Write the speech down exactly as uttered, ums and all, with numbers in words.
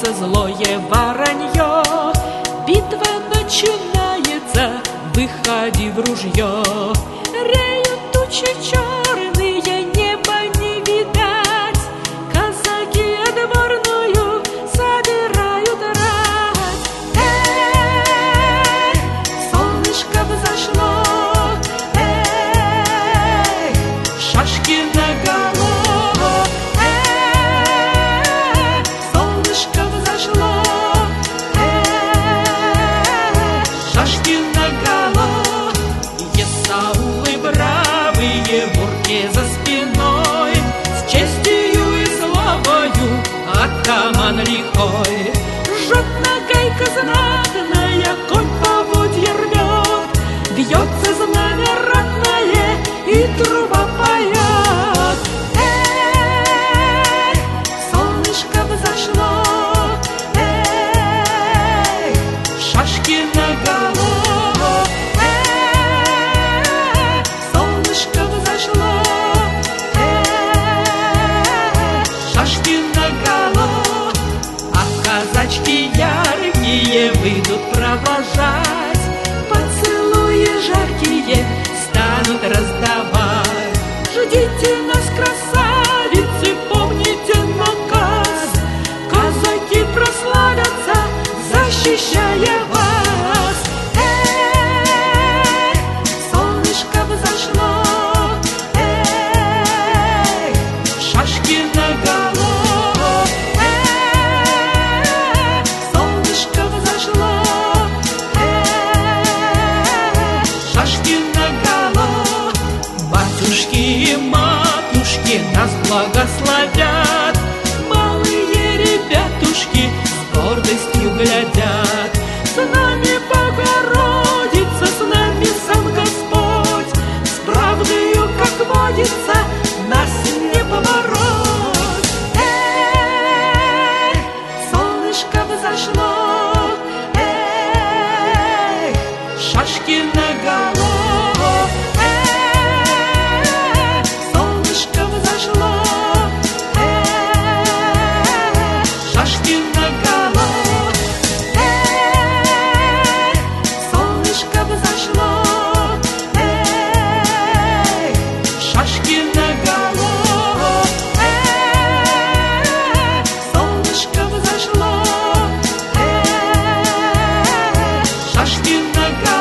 вьется злое воронье. Битва начинается, выходи в ружье. Реют тучи черные, небо не видать. Казаки отборную собирают рать. Эх, солнышко взошло, эх, шашки наголо. Эх, солнышко взошло, эх, шашки наголо. Есаулы бравые, бурки за спиной, с честью и славою атаман лихой. Жжет нагайка знатная, конь поводья рвет, вьется знамя ратное, и труба поет. Эх, солнышко взошло, эх, шашки наголо. Эх, солнышко взошло, эх, шашки наголо. А казачки яркие выйдут провожать, поцелуи жаркие станут раздавать. Ждите нас, красавицы, помните наказ, казаки прославятся, защищая вас. Эх, солнышко взошло, эх, шашки наголо. Эх, солнышко взошло, эх, шашки наголо. Батюшки и матушки нас благословят, малые ребятушки с гордостью глядят. С нами Богородица, с нами сам Господь, с правдою, как водится, нас не побороть. Эх, солнышко взошло, эх, шашки наголо. Эх, солнышко взошло, эх, шашки наголо. Эх, солнышко взошло, эх, шашки наголо. Эх, солнышко взошло, эх, шашки наголо.